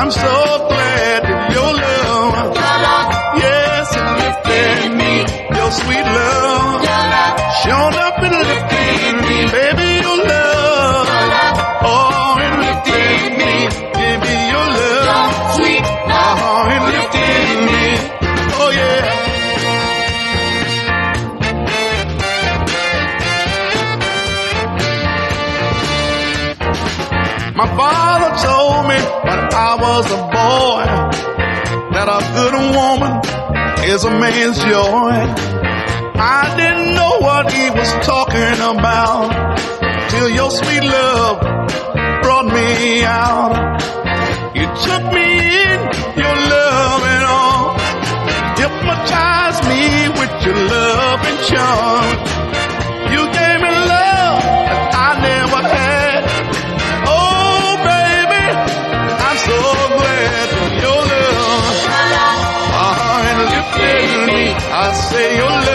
I'm so glad that your love, yes, it lifted me. Your sweet love, shown up and lifted me. Baby, your love, oh, it lifted me. Baby, your love, sweet, oh, it lifted me. Oh, yeah. My father told me when I was a boy that a good woman is a man's joy. I didn't know what he was talking about till your sweet love brought me out. You took me in, your love and all, hypnotized me with your love and charm. You gave me love that I never had. Oh, baby, I'm so glad for your love. And lifted me. I say your love.